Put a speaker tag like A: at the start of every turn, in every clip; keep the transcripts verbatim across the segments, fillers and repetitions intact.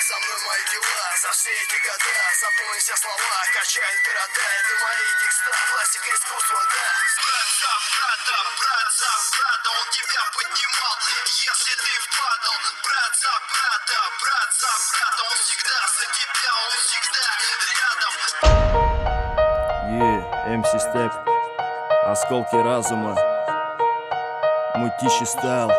A: со мной мои дела, за все эти года запомни все слова, качают города, это мои текста, классика искусства, да. Брат за брата, брат за брата, он тебя поднимал, если ты впадал. Брат за брата, брат за брата, он всегда за тебя, он всегда рядом.
B: Yeah, эм си Step, осколки разума, Мытищи стайл.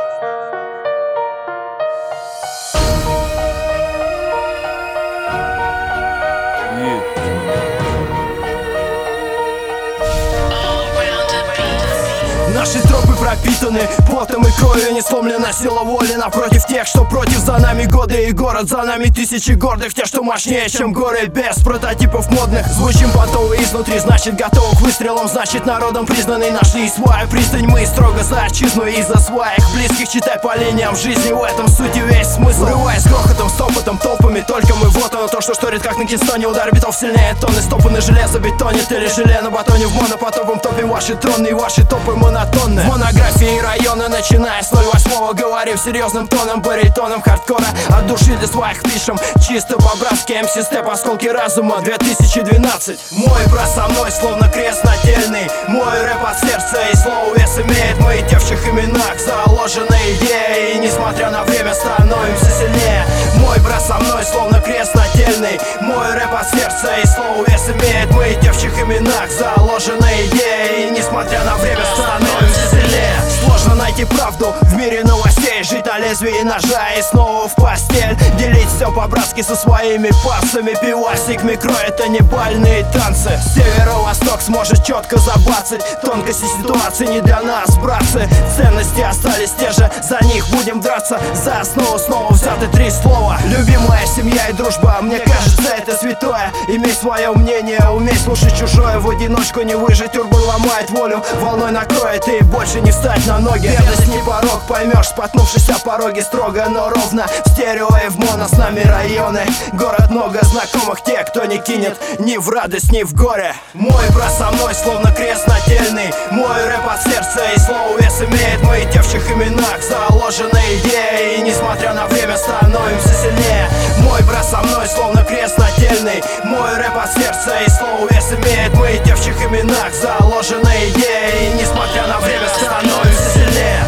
C: Наши тропы пропитаны потом и кровью, не сломлена сила воли напротив тех, что против. За нами годы и город, за нами тысячи гордых, те, что мощнее, чем горы, без прототипов модных. Звучим понтово изнутри, значит готовы к выстрелам, значит народом признанный. Нашли свою пристань, мы строго за отчизну и за своих близких, читай по линиям жизни, в этом сути весь смысл. Врываясь грохотом, стопотом, толпами, только мы вот оно, то, что шторит как на Кинстоне. Удар битов сильнее тонны, стопы на железобетоне, или желе на батоне, в монопотопом топе. Ваши троны и ваши топы монотонны. В монографии района, начиная с ноль восьмого, говорим серьезным тоном, баритоном хардкора. От души для своих пишем, чисто по-братски. эм си Step, осколки разума, две тысячи двенадцать. Мой брат со мной, словно крест нательный. Мой рэп от сердца и слово вес имеет. Мы те в чьих именах заложены идеи, и несмотря на время становимся сильнее. Мой брат со мной, словно крест нательный. Мой рэп от сердца и слово вес имеет. Мы те в чьих именах заложены идеи, и несмотря на время становимся сильнее. Сложно найти правду в мире новостей, жить на лезвии ножа и снова в постель. Делить все по-братски со своими пассами. Пивасик, микро, это не бальные танцы. Северо-восток сможет четко забацать. Тонкости ситуации не для нас, братцы. Ценности остались те же, за них будем драться. За основу снова взяты три слова: любимая семья и дружба. Мне кажется, это святое. Имей свое мнение, умей слушать чужое. В одиночку не выжить, урбан ломает волю, волной накроет и больше не встать на ноги. Бедность не порог, поймешь, споткнувшись о пороге. Строго, но ровно, в стерео и в моно с нами районы. Город много знакомых, те, кто не кинет ни в радость, ни в горе. Мой брат со мной, словно крест нательный. Мой рэп от сердца и слово вес имеет. Мы те в чьих именах заложены идеи, и несмотря на время становимся сильнее. Мой брат со мной, словно крест нательный. Мой рэп от сердца и слово вес имеет. Мы те в чьих именах заложены идеи, и несмотря на время становимся сильнее.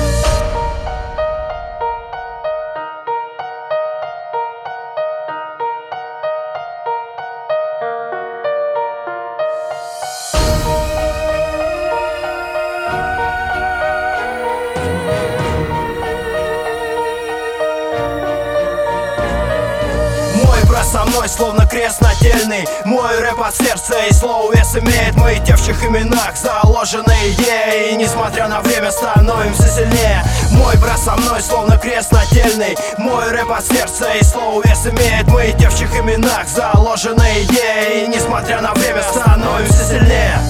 C: Со мной, словно крест нательный. Мой рэп от сердца и слово вес имеет. Мы те в чьих именах заложены идеи, и несмотря на время становимся сильнее. Мой брат со мной, словно крест нательный. Мой рэп от сердца и слово вес имеет. Мы те в чьих именах заложены идеи, и несмотря на время становимся сильнее.